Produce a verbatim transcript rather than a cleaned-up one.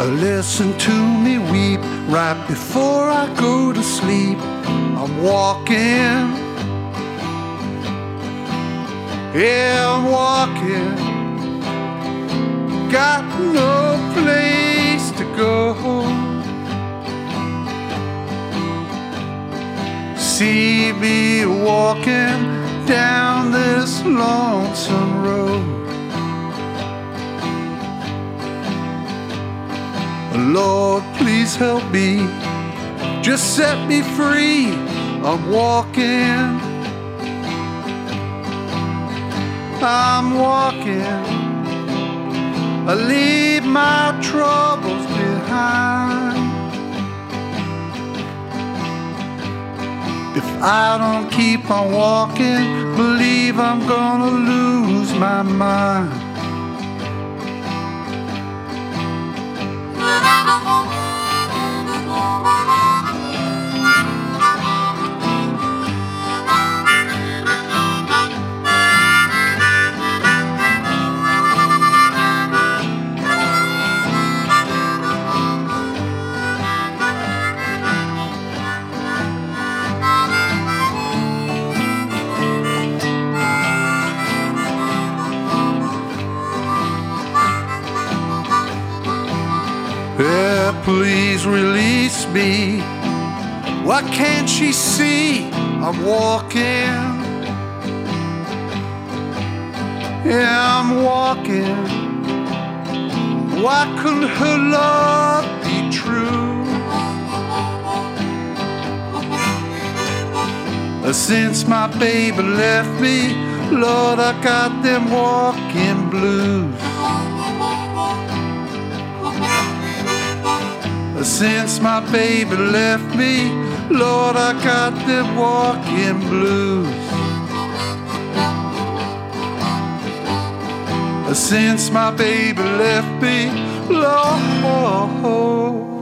Listen to me weep right before I go to sleep. I'm walking, yeah, I'm walking. Got no place to go. See me walking down this lonesome road. Lord, please help me, just set me free. I'm walking, I'm walking. I leave my troubles behind. If I don't keep on walking, believe I'm gonna lose my mind. Yeah, please release me. Why can't she see I'm walking? Yeah, I'm walking. Why couldn't her love be true? Since my baby left me, Lord, I got them walking blues. Since my baby left me, Lord, I got them walking blues. Since my baby left me, Lord.